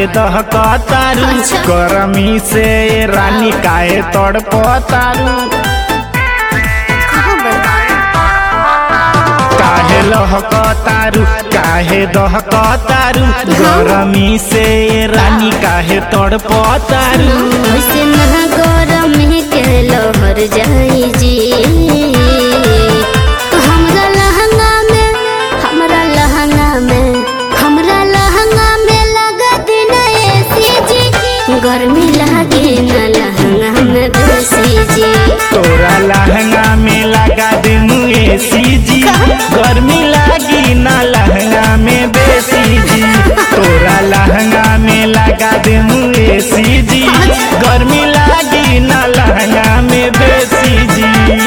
काहे दहकतारू गरमी से रानी काहे तड़पतारू काहे लहकतारू काहे दहकतारू गरमी से रानी काहे तड़पतारू वैसे ना गरम के लहर जाई जी हमरा लहंगा में लगा दिन एसी जी गर्मी लागे ना लहंगा में बेसी जी तोरा लहंगा में लगा दूं एसी जी गर्मी लागी ना लहंगा में बेसी जी तोरा लहंगा में लगा दूं एसी जी गर्मी लागी ना लहंगा में बेसी जी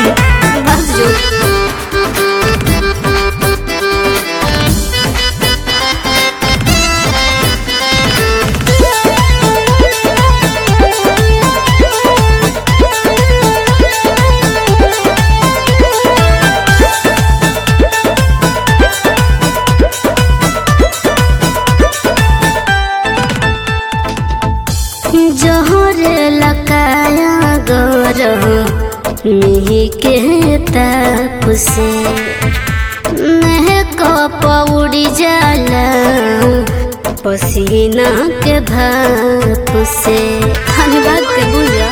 जोहर लकाया गरह मिही के ताप से महक पौड़ी जाला पसीना के भाप से धन्यवाद के बुझा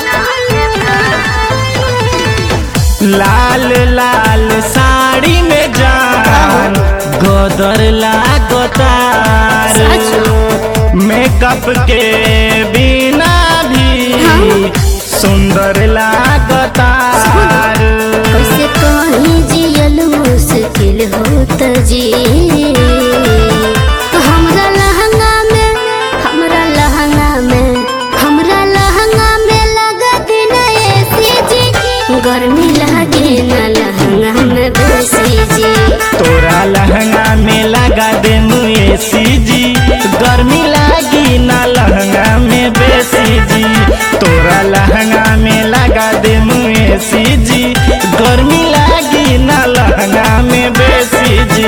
लाल लाल साड़ी में जान गोदर लागतार मेकअप के बिना भी सुंदर लागतार कैसे कहीं जियल मुश्किल होता जी हमरा लहंगा में लगा दिन एसी जी गर्मी लागे ना लहंगा में बेसी जी तोरा लहंगा में लगा देनु एसी जी गर्मी लागी ना लहंगा में बेसी जी तोरा लहंगा में लगा देनु एसी जी गर्मी लागी ना लहंगा में बेसी जी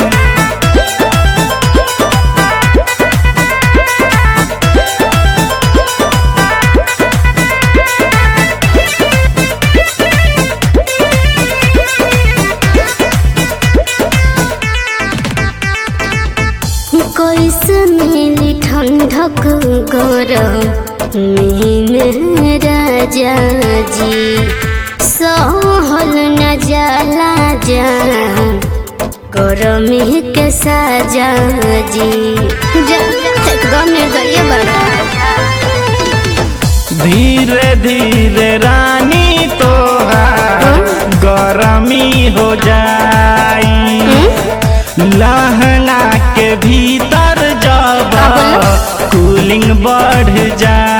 कैसे मिली ठंडक गरम में राजा जी सहल न जाला जान गरमी के साजा जी एकदम निर्दयी बना धीरे धीरे रानी तोहार गरमी हो जाई लहंगा के भीतर जब कूलिंग बढ़ जाए